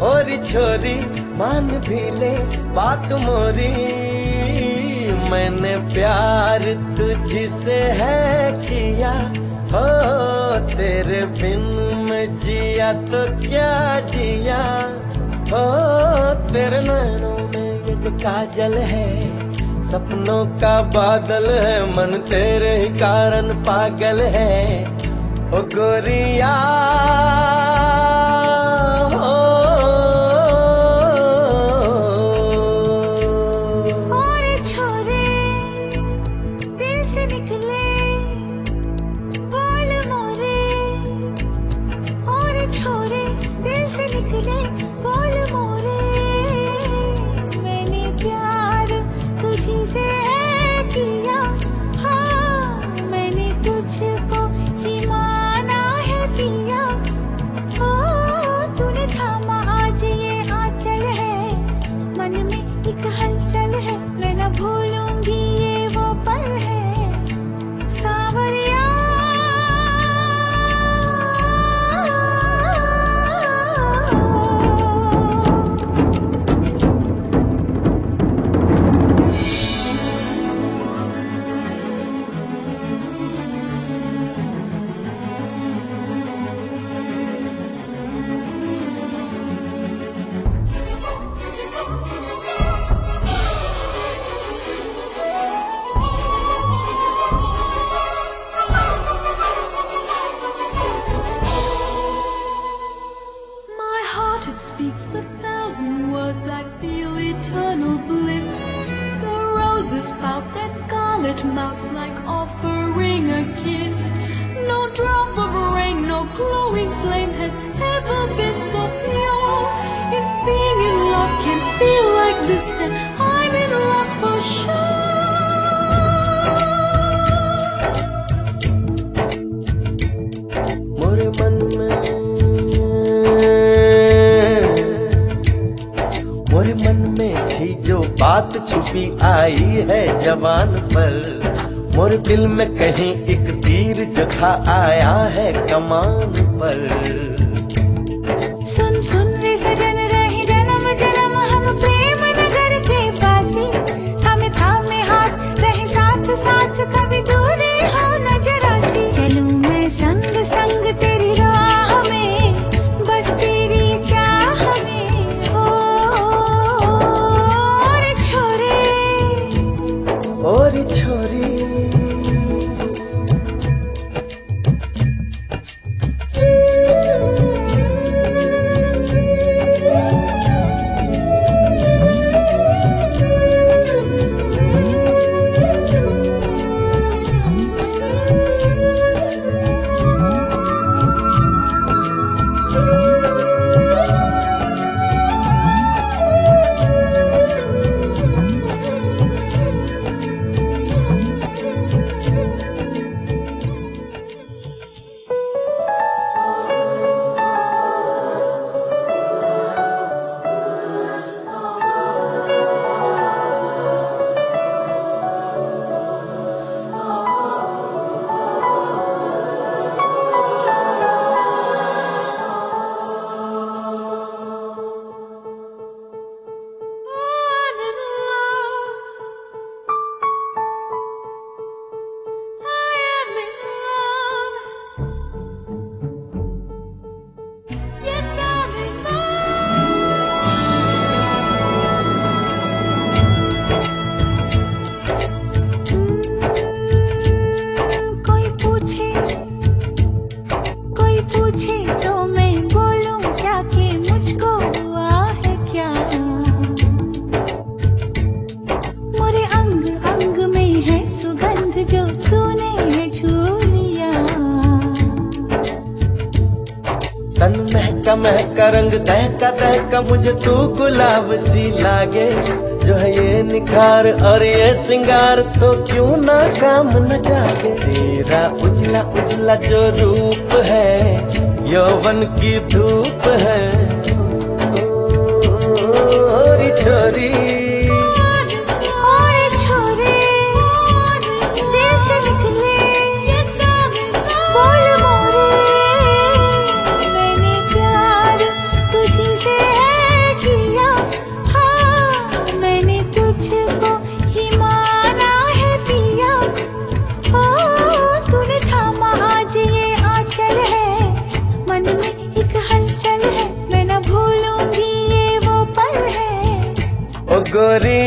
और छोरी मान भी ले बात मोरी, मैंने प्यार तुझसे है किया हो, तेरे बिन मैं जिया तो क्या जिया हो। तेरे नैनों में ये जो काजल है, सपनों का बादल है, मन तेरे ही कारण पागल है ओ गोरिया। It speaks 1,000 words, I feel eternal bliss. The roses pout their scarlet mouths like offering a kiss. No drop of rain, no glowing flame has ever been so pure. If being in love can feel like this, then I'm in love for sure. मोरे मन में थी जो बात छुपी आई है जवान पर, मोरे दिल में कहीं एक तीर जो था आया है कमान पर। सुन सुन रे सजन रही जन्म जन्म हम प्रेम नगर के पासी, थामे थामे हाथ रहे साथ साथ कभी दूरी हो न जरा सी। चलूं मैं संग संग तेरी राह में, बस तेरी चाह में हो। और छोरी तन महका महका रंग दहका दहका मुझे तू गुलाब सी लागे। जो है ये निखार और ये सिंगार तो क्यों ना काम न जागे। तेरा उजला उजला जो रूप है यौवन की धूप है। छोरी छोरी तुझी से है गोरी